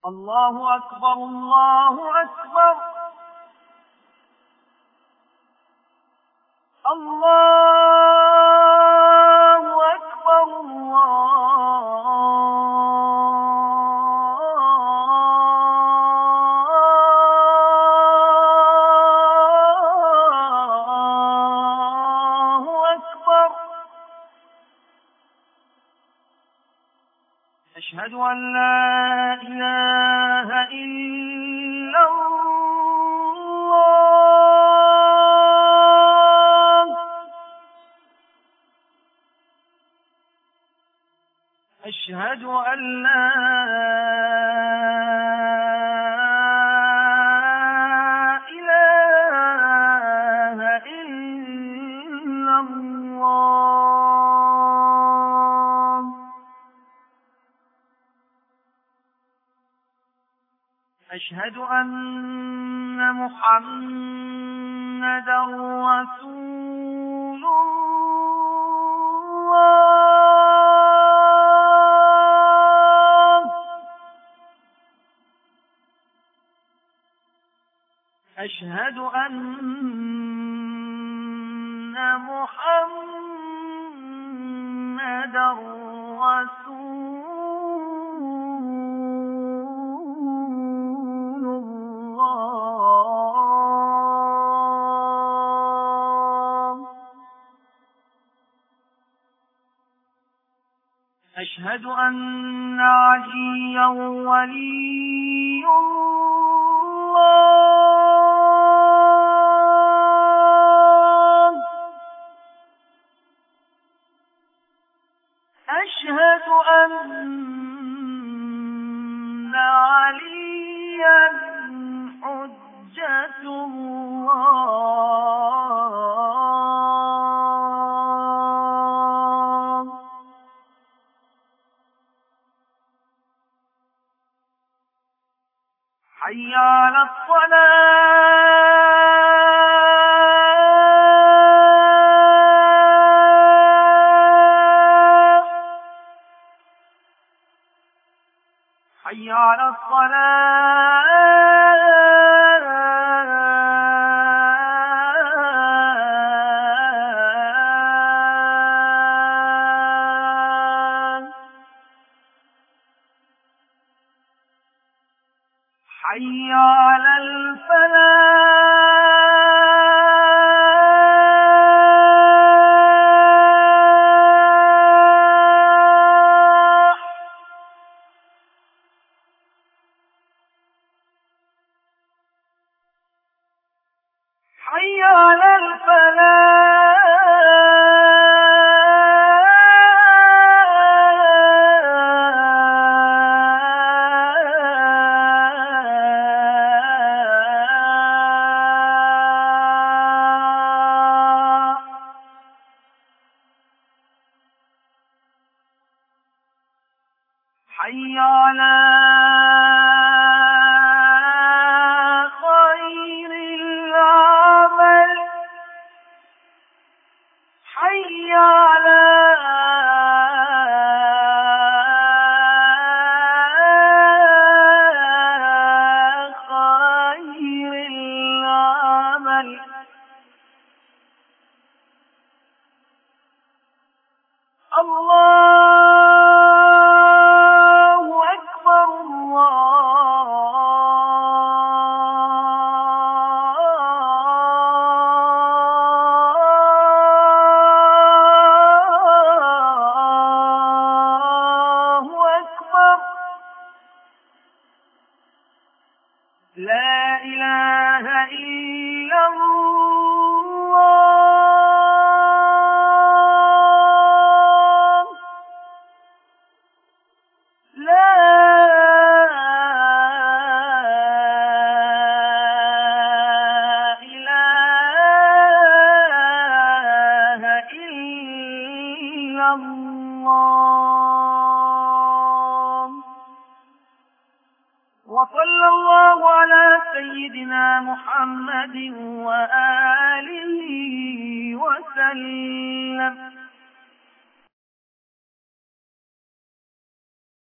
الله أكبر الله أكبر الله أكبر الله أكبر. أشهد أن لا إله إلا الله. أشهد أن لا إله إلا الله. أشهد أن محمدا رسول الله. أشهد أن محمدا رسول الله. أشهد أن عليا ولي الله. أشهد أن عليا حجة الله. حي على الصلاة. حي على الصلاة. حي على الفلاح. حي على الفلاح. حي على خير العمل. حي على خير العمل. الله أكبر الله أكبر. لا إله إلا الله. لا إله إلا الله. وصلى الله على سيدنا محمد وآله وسلم.